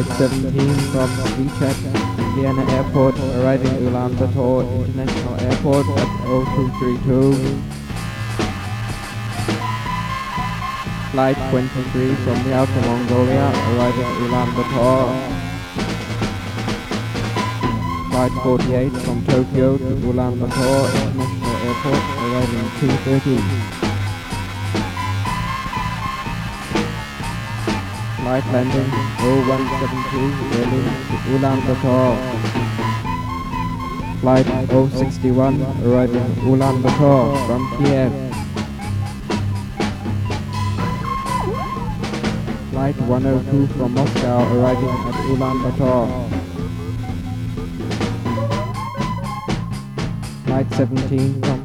Flight 17 from VChat Vienna Airport, arriving Ulaanbaatar International Airport at 0232. Flight 23 from the Outer Mongolia, arriving Ulaanbaatar. Flight 48 from Tokyo to Ulaanbaatar International Airport, arriving 2:30. Flight landing 0172 Berlin to Ulaanbaatar. Flight 061 arriving Ulaanbaatar from Kiev. Flight 102 from Moscow arriving at Ulaanbaatar. Flight 17 from